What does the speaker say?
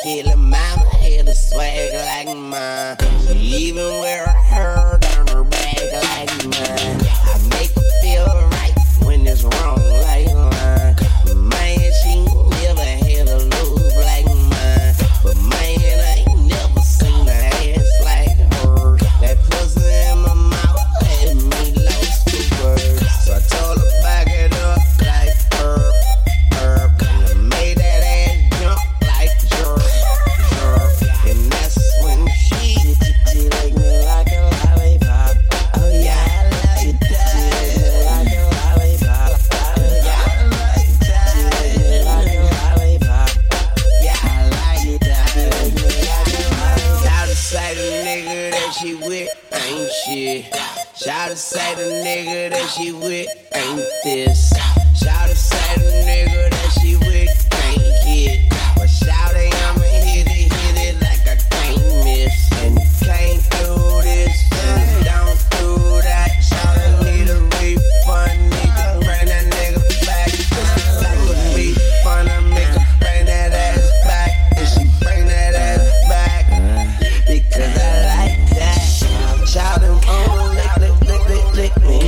Killer mama had a swag like mine. She even wear her hair down her back like mine. I make her feel right when it's wrong like mine. Man, she never had a love like mine. But man, I ain't never seen a ass like her. That pussy in my mouth had me lost for words. So I told her back it up like herb. And I made that ass jump like jerk. And that's when she licked me like a lollipop. Oh yeah, I like that. She licked me like a lollipop. Oh yeah, I like that. She licked me like a lollipop. Yeah, I like that. She licked me like a lollipop. Shout to say the nigga that she with ain't shit. Shout to say the nigga that she with ain't this. Shout to say the nigga that she with can't hit. But shout it, I'ma hit it like I can't miss. And can't do this and don't do that. Shout it, need a refund, need to bring that nigga back. That would be fun to make her bring that ass back. And she bring that ass back because I like that. Shout him, oh, lick me.